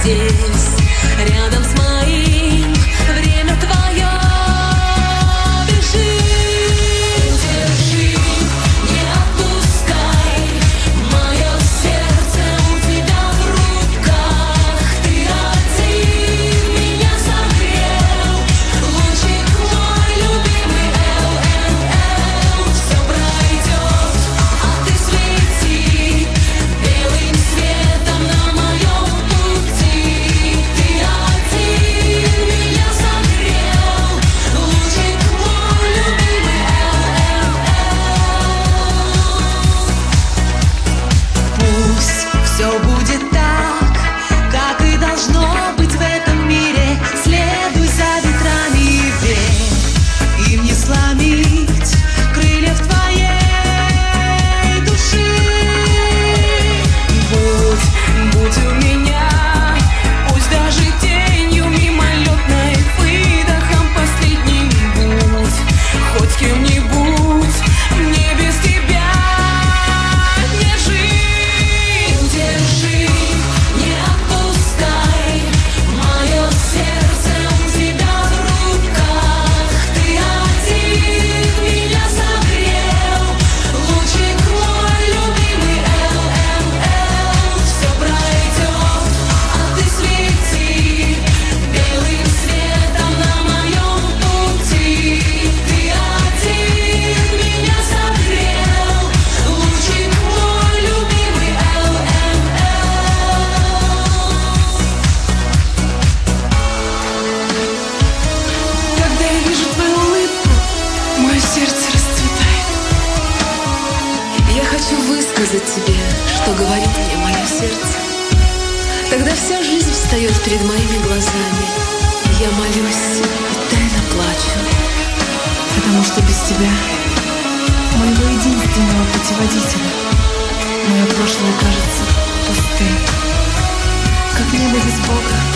здесь, рядом с моим. Время твое, бежи, держи, не отпускай. Мое сердце у тебя в руках. Ты один меня согрел. Лучик мой любимый, все пройдет, а ты свети белым светом на моем пути. Ты один меня согрел. Лучик мой любимый, пусть все будет так, как и должно быть в этом мире. Следуй за ветрами и верь, им не сломить крыльев твоей души. Будь у меня, пусть даже тенью мимолетной, выдохом последним будь, хоть кем-нибудь, мне без тебя не жить. Держи, не отпускай, мое сердце у тебя в руках. Ты один меня согрел. Лучик мой любимый, все пройдет, а ты свети белым светом на моем пути. Ты один меня согрел. Лучик мой любимый, когда я вижу твою улыбку, мое сердце расцветает. Я хочу высказать тебе, что говорит мне мое сердце. Тогда вся жизнь встает перед моими глазами. Я молюсь и тайно плачу, потому что без тебя, моего единственного путеводителя, мое прошлое кажется пустым, как небо без Бога.